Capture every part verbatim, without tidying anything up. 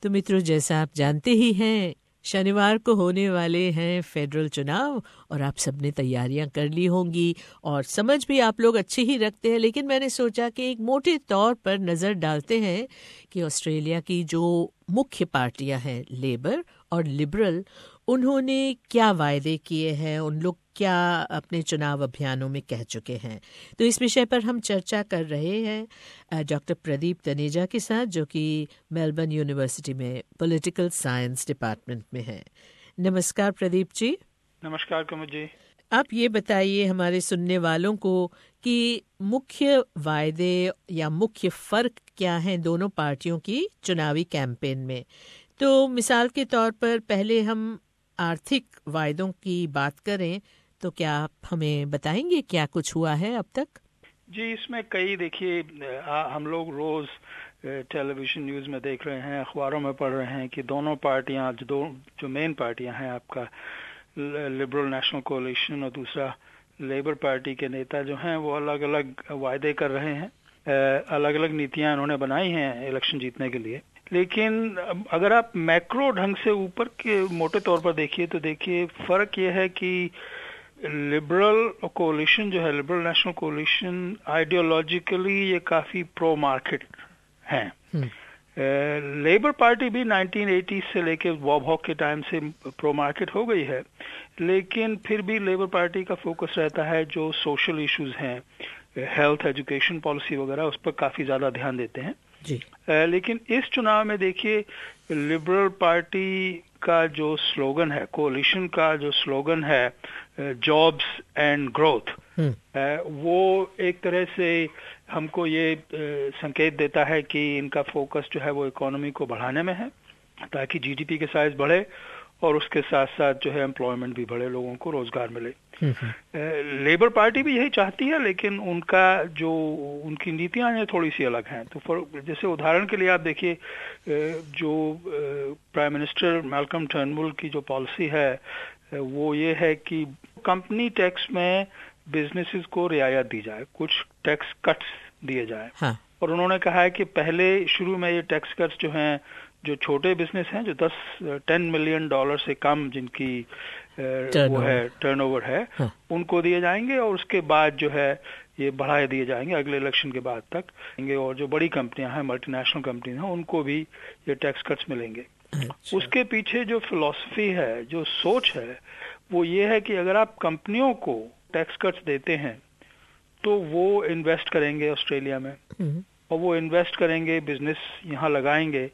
तो मित्रों, जैसा आप जानते ही हैं, शनिवार को होने वाले हैं फेडरल चुनाव और आप सबने तैयारियां कर ली होंगी और समझ भी आप लोग अच्छे ही रखते हैं। लेकिन मैंने सोचा कि एक मोटे तौर पर नज़र डालते हैं कि ऑस्ट्रेलिया की जो मुख्य पार्टियां हैं, लेबर और लिबरल, उन्होंने क्या वायदे किए हैं, उन लोग क्या अपने चुनाव अभियानों में कह चुके हैं। तो इस विषय पर हम चर्चा कर रहे हैं डॉक्टर प्रदीप तनेजा के साथ, जो कि मेलबर्न यूनिवर्सिटी में पॉलिटिकल साइंस डिपार्टमेंट में है। नमस्कार प्रदीप जी। नमस्कार कमल जी। आप ये बताइए हमारे सुनने वालों को कि मुख्य वायदे या मुख्य फ़र्क क्या हैं दोनों पार्टियों की चुनावी कैंपेन में। तो मिसाल के तौर पर पहले हम आर्थिक वायदों की बात करें तो क्या आप हमें बताएंगे क्या कुछ हुआ है अब तक? जी, इसमें कई, देखिए, हम लोग रोज टेलीविजन न्यूज़ में देख रहे हैं, अखबारों में पढ़ रहे हैं कि दोनों पार्टियां, जो दो जो मेन पार्टियां हैं, आपका लिबरल नेशनल कोalition और दूसरा लेबर पार्टी के नेता जो हैं, वो अलग अलग वायदे कर रहे हैं, अलग अलग नीतियां उन्होंने बनाई हैं इलेक्शन जीतने के लिए। लेकिन अगर आप मैक्रो ढंग से ऊपर के मोटे तौर पर देखिए तो देखिए फर्क ये है कि लिबरल कोalition जो है, लिबरल नेशनल कोalition, आइडियोलॉजिकली ये काफी प्रो मार्केट है। लेबर पार्टी भी नाइनटीन एटी से लेके बॉब हॉक के टाइम से प्रो मार्केट हो गई है, लेकिन फिर भी लेबर पार्टी का फोकस रहता है जो सोशल इश्यूज हैं, हेल्थ, एजुकेशन पॉलिसी वगैरह, उस पर काफी ज्यादा ध्यान देते हैं जी। आ, लेकिन इस चुनाव में देखिए लिबरल पार्टी का जो स्लोगन है, कोalition का जो स्लोगन है, जॉब्स एंड ग्रोथ, वो एक तरह से हमको ये संकेत देता है कि इनका फोकस जो है वो इकोनॉमी को बढ़ाने में है, ताकि जीडीपी के साइज बढ़े और उसके साथ साथ जो है एम्प्लॉयमेंट भी बढ़े, लोगों को रोजगार मिले। लेबर पार्टी भी यही चाहती है, लेकिन उनका जो उनकी नीतियां हैं थोड़ी सी अलग हैं। तो जैसे उदाहरण के लिए आप देखिए, जो प्राइम मिनिस्टर मैल्कम टर्नबुल की जो पॉलिसी है वो ये है कि कंपनी टैक्स में बिजनेसेस को रियायत दी जाए, कुछ टैक्स कट्स दिए जाए। हाँ। और उन्होंने कहा है कि पहले शुरू में ये टैक्स कट्स जो हैं, जो छोटे बिजनेस हैं, जो दस टेन मिलियन डॉलर से कम जिनकी वो है टर्नओवर है, हाँ, उनको दिए जाएंगे और उसके बाद जो है ये बढ़ाए दिए जाएंगे अगले इलेक्शन के बाद तक। और जो बड़ी कंपनियां हैं, मल्टीनेशनल कंपनियां हैं, उनको भी ये टैक्स कट्स मिलेंगे। अच्छा। उसके पीछे जो फिलॉसफी है, जो सोच है, वो ये है कि अगर आप कंपनियों को टैक्स कट्स देते हैं तो वो इन्वेस्ट करेंगे ऑस्ट्रेलिया में, और वो इन्वेस्ट करेंगे, बिजनेस यहाँ लगाएंगे,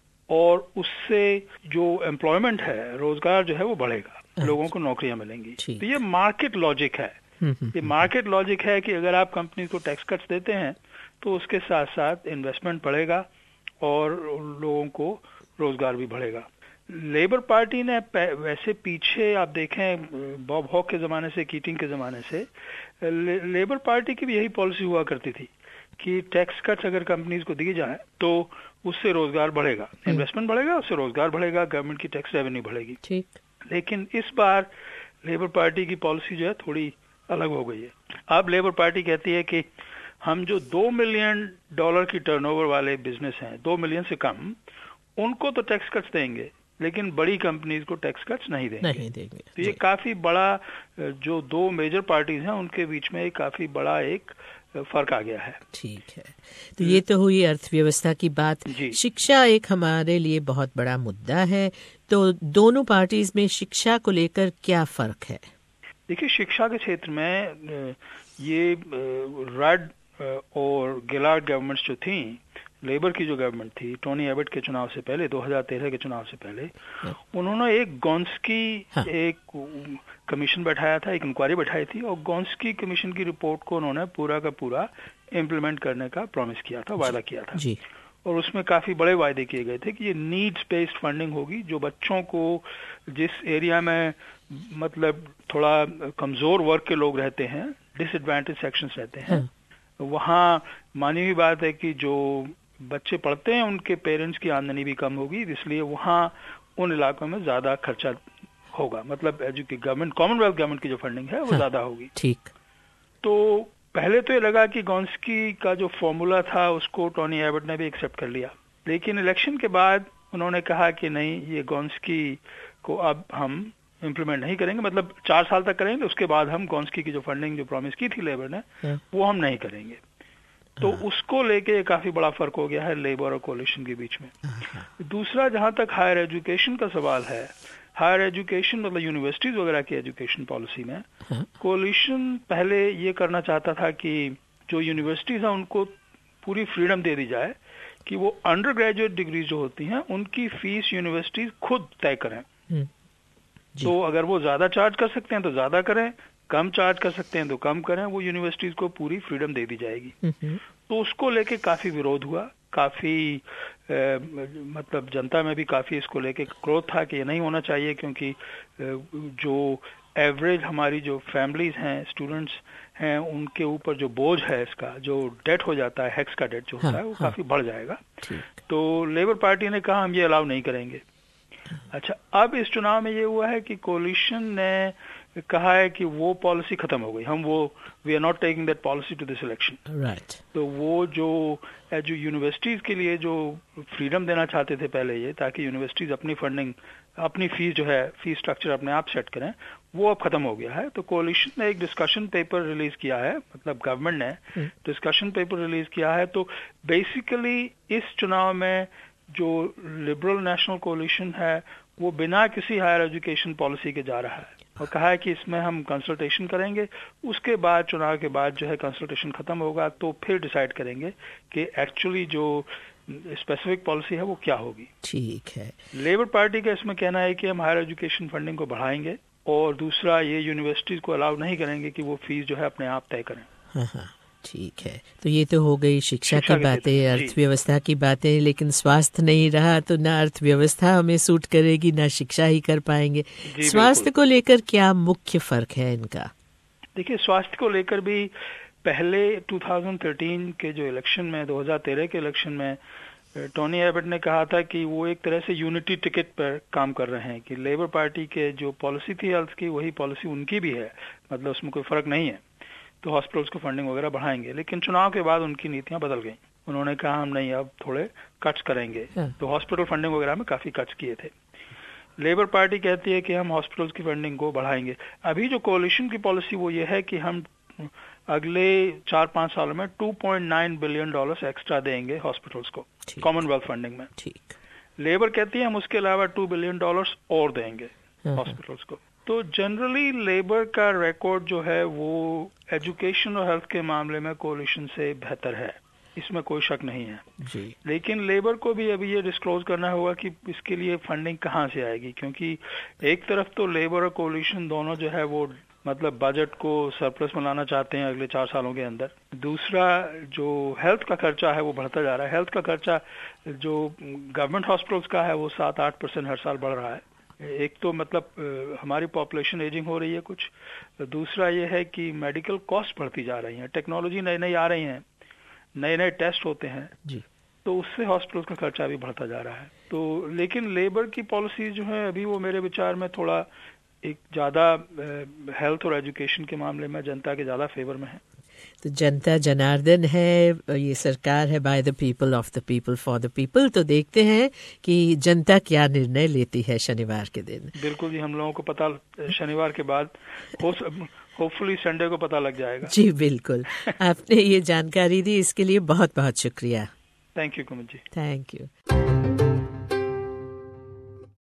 और उससे जो एम्प्लॉयमेंट है, रोजगार जो है वो बढ़ेगा, लोगों को नौकरियां मिलेंगी। तो ये मार्केट लॉजिक है। ये मार्केट लॉजिक है कि अगर आप कंपनी को टैक्स कट्स देते हैं तो उसके साथ साथ इन्वेस्टमेंट बढ़ेगा और लोगों को रोजगार भी बढ़ेगा। लेबर पार्टी ने वैसे पीछे आप देखें, बॉब हॉक के जमाने से, कीटिंग के जमाने से, ले, लेबर पार्टी की भी यही पॉलिसी हुआ करती थी कि टैक्स कट्स अगर कंपनीज को दिए जाए तो उससे रोजगार बढ़ेगा, इन्वेस्टमेंट बढ़ेगा, उससे रोजगार बढ़ेगा, गवर्नमेंट की टैक्स रेवेन्यू बढ़ेगी। ठीक। लेकिन इस बार लेबर पार्टी की पॉलिसी जो है थोड़ी अलग हो गई है। अब लेबर पार्टी कहती है कि हम जो दो मिलियन डॉलर की टर्नओवर वाले बिजनेस हैं, दो मिलियन से कम, उनको तो टैक्स कट्स देंगे, लेकिन बड़ी कंपनीज को टैक्स कट्स नहीं देंगे। नहीं देंगे। तो ये काफी बड़ा, जो दो मेजर पार्टीज हैं उनके बीच में काफी बड़ा एक फर्क आ गया है। ठीक है, तो ये तो हुई अर्थव्यवस्था की बात। शिक्षा एक हमारे लिए बहुत बड़ा मुद्दा है, तो दोनों पार्टीज में शिक्षा को लेकर क्या फर्क है? देखिए, शिक्षा के क्षेत्र में ये रड और गिलार्ड गवर्नमेंट्स जो थी, लेबर की जो गवर्नमेंट थी, टोनी एबट के चुनाव से पहले, दो हज़ार तेरह के चुनाव से पहले, उन्होंने एक गोंस्की हाँ। एक कमीशन बैठाया था, एक इंक्वायरी बैठाई थी, और गोंस्की कमीशन की रिपोर्ट को उन्होंने पूरा का पूरा इम्प्लीमेंट करने का प्रॉमिस किया था, वादा किया था जी। और उसमें काफी बड़े वायदे किए गए थे कि ये नीड्स बेस्ड फंडिंग होगी, जो बच्चों को जिस एरिया में मतलब थोड़ा कमजोर वर्ग के लोग रहते हैं, डिसएडवांटेज सेक्शंस रहते हैं, हाँ। वहाँ मानी हुई बात है कि जो बच्चे पढ़ते हैं उनके पेरेंट्स की आमदनी भी कम होगी, इसलिए वहाँ उन इलाकों में ज्यादा खर्चा होगा, मतलब गवर्नमेंट, कॉमनवेल्थ गवर्नमेंट की जो फंडिंग है वो हाँ, ज्यादा होगी। ठीक। तो पहले तो ये लगा कि गोंस्की का जो फॉर्मूला था उसको टोनी एबट ने भी एक्सेप्ट कर लिया, लेकिन इलेक्शन के बाद उन्होंने कहा कि नहीं, ये गोंस्की को अब हम इम्प्लीमेंट नहीं करेंगे, मतलब चार साल तक करेंगे, उसके बाद हम गोंस्की की जो फंडिंग जो प्रॉमिस की थी लेबर ने वो हम नहीं करेंगे। तो उसको लेके काफी बड़ा फर्क हो गया है लेबर और कोalition के बीच में। दूसरा, जहां तक हायर एजुकेशन का सवाल है, हायर एजुकेशन मतलब यूनिवर्सिटीज वगैरह की एजुकेशन पॉलिसी में कोalition पहले ये करना चाहता था कि जो यूनिवर्सिटीज हैं उनको पूरी फ्रीडम दे दी जाए कि वो अंडर ग्रेजुएट डिग्री जो होती हैं उनकी फीस यूनिवर्सिटीज खुद तय करें। तो अगर वो ज्यादा चार्ज कर सकते हैं तो ज्यादा करें, कम चार्ज कर सकते हैं तो कम करें, वो यूनिवर्सिटीज को पूरी फ्रीडम दे दी जाएगी। तो उसको लेके काफी विरोध हुआ, काफी आ, मतलब जनता में भी काफी इसको लेके क्रोध था कि ये नहीं होना चाहिए, क्योंकि आ, जो एवरेज हमारी जो फैमिलीज हैं, स्टूडेंट्स हैं, उनके ऊपर जो बोझ है इसका, जो डेट हो जाता है, हेक्स का डेट जो होता है वो काफी बढ़ जाएगा। तो लेबर पार्टी ने कहा हम ये अलाउ नहीं करेंगे। अच्छा, अब इस चुनाव में ये हुआ है कि कोalition ने कहा है कि वो पॉलिसी खत्म हो गई, हम वो we are not taking that policy to this election. Right. तो वो जो जो यूनिवर्सिटीज के लिए जो फ्रीडम देना चाहते थे पहले ये, ताकि यूनिवर्सिटीज अपनी फंडिंग, अपनी फीस जो है, फीस स्ट्रक्चर अपने आप सेट करें, वो अब खत्म हो गया है। तो कोalition ने एक डिस्कशन पेपर रिलीज किया है, मतलब गवर्नमेंट ने डिस्कशन पेपर रिलीज किया है। तो बेसिकली इस चुनाव में जो लिबरल नेशनल कोalition है वो बिना किसी हायर एजुकेशन पॉलिसी के जा रहा है और कहा है कि इसमें हम कंसल्टेशन करेंगे, उसके बाद चुनाव के बाद जो है कंसल्टेशन खत्म होगा तो फिर डिसाइड करेंगे कि एक्चुअली जो स्पेसिफिक पॉलिसी है वो क्या होगी। ठीक है। लेबर पार्टी का इसमें कहना है कि हम हायर एजुकेशन फंडिंग को बढ़ाएंगे, और दूसरा ये यूनिवर्सिटीज को अलाउ नहीं करेंगे कि वो फीस जो है अपने आप तय करें। हाँ हाँ, ठीक है। तो ये तो हो गई शिक्षा, शिक्षा की बातें, अर्थव्यवस्था की बातें, लेकिन स्वास्थ्य नहीं रहा तो ना अर्थव्यवस्था हमें सूट करेगी, ना शिक्षा ही कर पाएंगे। स्वास्थ्य को लेकर क्या मुख्य फर्क है इनका? देखिए, स्वास्थ्य को लेकर भी पहले दो हज़ार तेरह के जो इलेक्शन में, दो हज़ार तेरह के इलेक्शन में टोनी एबट ने कहा था कि वो एक तरह से यूनिटी टिकट पर काम कर रहे हैं, कि लेबर पार्टी के जो पॉलिसी थी हेल्थ की वही पॉलिसी उनकी भी है, मतलब उसमें कोई फर्क नहीं है, तो हॉस्पिटल्स को फंडिंग वगैरह बढ़ाएंगे। लेकिन चुनाव के बाद उनकी नीतियां बदल गई, उन्होंने कहा हम नहीं, अब थोड़े कट्स करेंगे। तो हॉस्पिटल फंडिंग वगैरह में काफी कट्स किए थे। लेबर पार्टी कहती है कि हम हॉस्पिटल्स की फंडिंग को बढ़ाएंगे। अभी जो कोalition की पॉलिसी वो ये है कि हम अगले चार पांच सालों में two point nine billion dollars extra देंगे हॉस्पिटल्स को कॉमनवेल्थ फंडिंग में। ठीक। लेबर कहती है हम उसके अलावा टू बिलियन डॉलर्स और देंगे हॉस्पिटल्स को। तो जनरली लेबर का रिकॉर्ड जो है वो एजुकेशन और हेल्थ के मामले में कोalition से बेहतर है, इसमें कोई शक नहीं है जी। लेकिन लेबर को भी अभी ये डिस्क्लोज करना होगा कि इसके लिए फंडिंग कहाँ से आएगी, क्योंकि एक तरफ तो लेबर और कोalition दोनों जो है वो मतलब बजट को सरप्लस में लाना चाहते हैं अगले चार सालों के अंदर। दूसरा, जो हेल्थ का खर्चा है वो बढ़ता जा रहा है। हेल्थ का खर्चा जो गवर्नमेंट हॉस्पिटल्स का है वो सात आठ परसेंट हर साल बढ़ रहा है। एक तो मतलब हमारी पॉपुलेशन एजिंग हो रही है कुछ, दूसरा ये है कि मेडिकल कॉस्ट बढ़ती जा रही है, टेक्नोलॉजी नई नई आ रही है, नए नए टेस्ट होते हैं जी, तो उससे हॉस्पिटल का खर्चा भी बढ़ता जा रहा है। तो लेकिन लेबर की पॉलिसी जो है अभी वो मेरे विचार में थोड़ा एक ज्यादा हेल्थ और एजुकेशन के मामले में जनता के ज्यादा फेवर में है। तो जनता जनार्दन है, ये सरकार है by the people, of the people, for the people. तो देखते हैं कि जनता क्या निर्णय लेती है शनिवार के दिन। बिल्कुल जी, हम लोगों को पता शनिवार के बाद हो होपफुली संडे को पता लग जाएगा। जी बिल्कुल। आपने ये जानकारी दी, इसके लिए बहुत बहुत शुक्रिया। Thank you Kumud ji. Thank you.